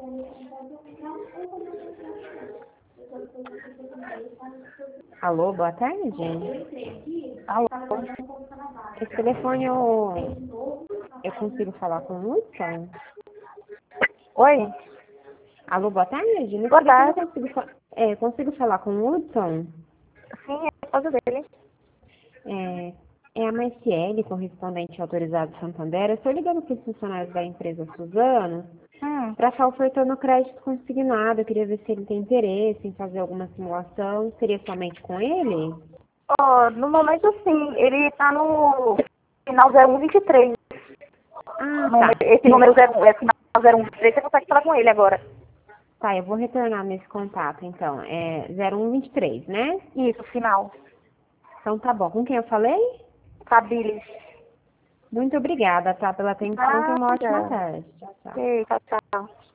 Alô, boa tarde. Alô? Esse telefone eu consigo falar com o Hudson? Oi? Alô, boa tarde. Boa tarde. Consigo falar com o Hudson? Sim, é a esposa dele. É a Marciele, correspondente autorizado Santander. Eu estou ligando para os funcionários da empresa Suzano para estar ofertando crédito consignado. Eu queria ver se ele tem interesse em fazer alguma simulação. Seria somente com ele? No momento, sim. Ele tá no final 0123. Ah, tá. Esse número é final 0123, você consegue falar com ele agora. Tá, eu vou retornar nesse contato, então. É 0123, né? Isso, final. Então tá bom. Com quem eu falei? Fabílis. Muito obrigada, tá, pela atenção. Tenha uma ótima Nada. tarde. Tchau, tchau. Ei, tchau, tchau.